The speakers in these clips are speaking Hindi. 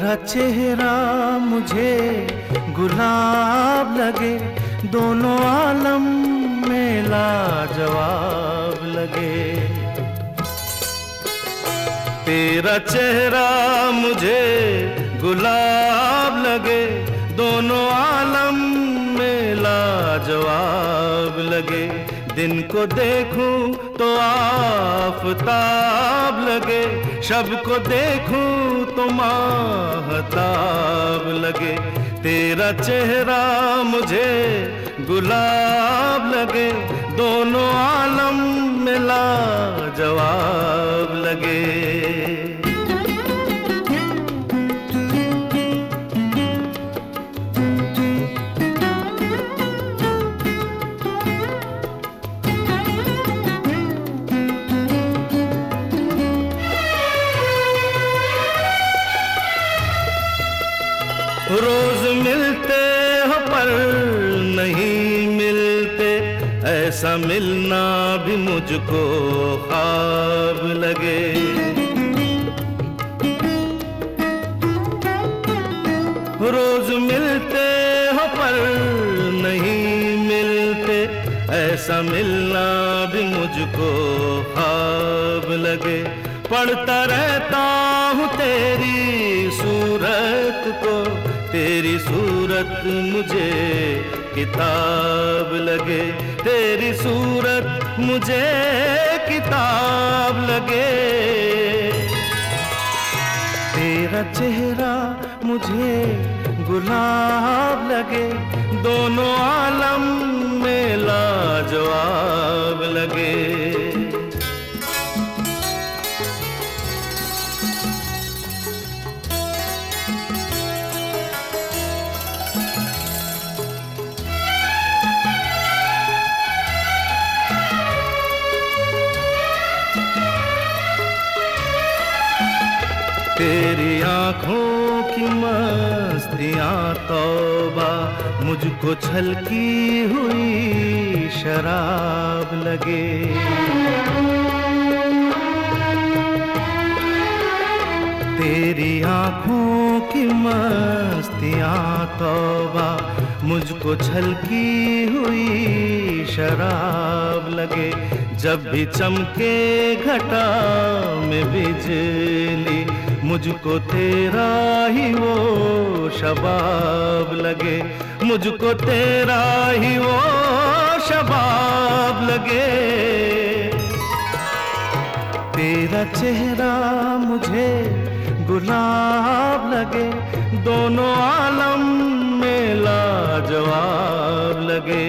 तेरा चेहरा मुझे गुलाब लगे, दोनों आलम में लाजवाब लगे। तेरा चेहरा मुझे गुलाब लगे, दोनों आलम में लाजवाब लगे। दिन को देखूं तो आफताब लगे, शब को देखूं तो माहताब लगे। तेरा चेहरा मुझे गुलाब लगे, दोनों आलम में लाजवाब लगे। रोज मिलते हो पर नहीं मिलते, ऐसा मिलना भी मुझको ख्वाब लगे। रोज मिलते हो पर नहीं मिलते, ऐसा मिलना भी मुझको ख्वाब लगे। पढ़ता रहता हूँ तेरी सूरत को, तेरी सूरत मुझे किताब लगे। तेरी सूरत मुझे किताब लगे। तेरा चेहरा मुझे गुलाब लगे, दोनों आलम में लाजवाब लगे। तेरी आँखों की मस्तियाँ तौबा, मुझको छलकी हुई शराब लगे। तेरी आँखों की मस्तियाँ तौबा, मुझको छलकी हुई शराब लगे। जब भी चमके घटा में बिजली, मुझको तेरा ही वो शबाब लगे। मुझको तेरा ही वो शबाब लगे। तेरा चेहरा मुझे गुलाब लगे, दोनों आलम में लाजवाब लगे।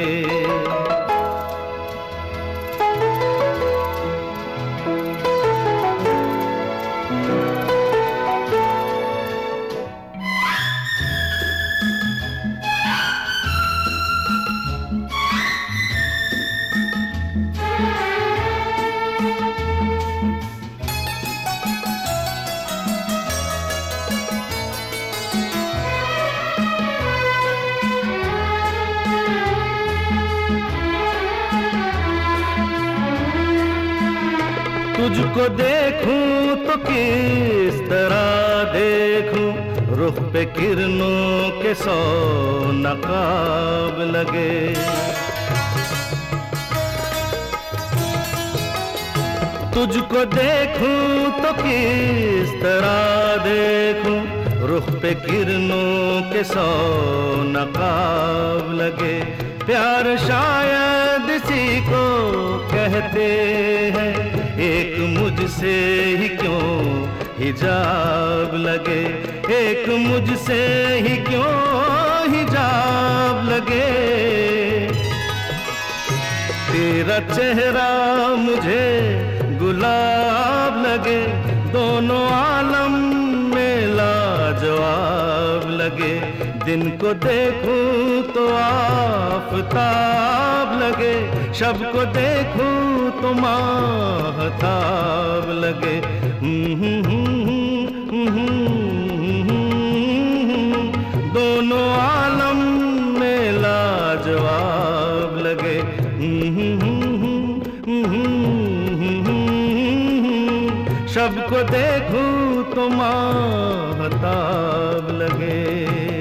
तुझको देखूं तो किस तरह देखूं, रुख पे किरणों के 100 नकाब लगे। तुझको देखूं तो किस तरह देखूं, रुख पे किरणों के 100 नकाब लगे। प्यार शायद इसी को कहते हैं, एक मुझसे ही क्यों हिजाब लगे। एक मुझसे ही क्यों हिजाब लगे। तेरा चेहरा मुझे गुलाब लगे, दोनों आलम में लाजवाब लगे। दिन को देखूं तो आफताब लगे, शब को देखूं तो माहताब लगे। दोनों आलम में लाजवाब लगे। शब को देखूं तो माहताब लगे।